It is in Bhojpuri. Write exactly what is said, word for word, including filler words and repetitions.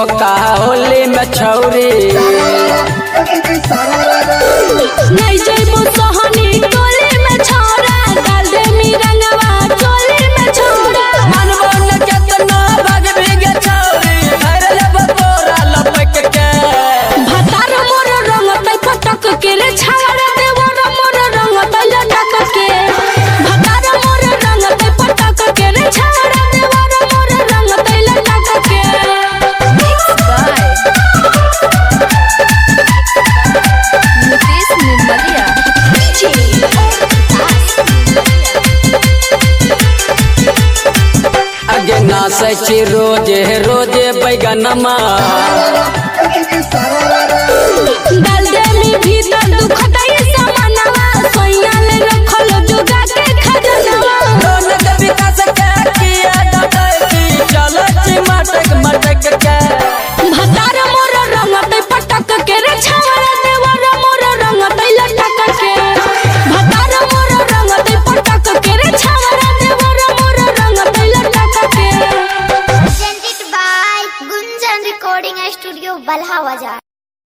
मौका होली में छौरी नहीं जइबो सोहनी टोली में छोरा डाल दे मी रंगवा चोली में छोरा मनवा न केतना भाग भीगे छौरी घर ले बतोरा लपक के भतार मोर रंग तै पटक के रे छावरा देवर मोर रंग तै लटक के भतार मोर रंग तै पटक के रे छावरा देवर मोर रंग तै लटक के Mixed by Nitish Nirmalia. आगे नाचे छी रोजे रोजे बैगनमा डाल दे मी भीतर दुखतै समानवा सोइया ले रखल जुगा के खजनवा रौनक विकास के किया डटकी चलो छी मटक मटक के भतार मोर रंग तै पटक के रे छावरा देवर मोर रंग तै लटक के भतार मोर रंग तै पटक के रे छावरा देवर मोर रंग तै लटक के Presented by Gunjan Recording Studio, Balhawaja.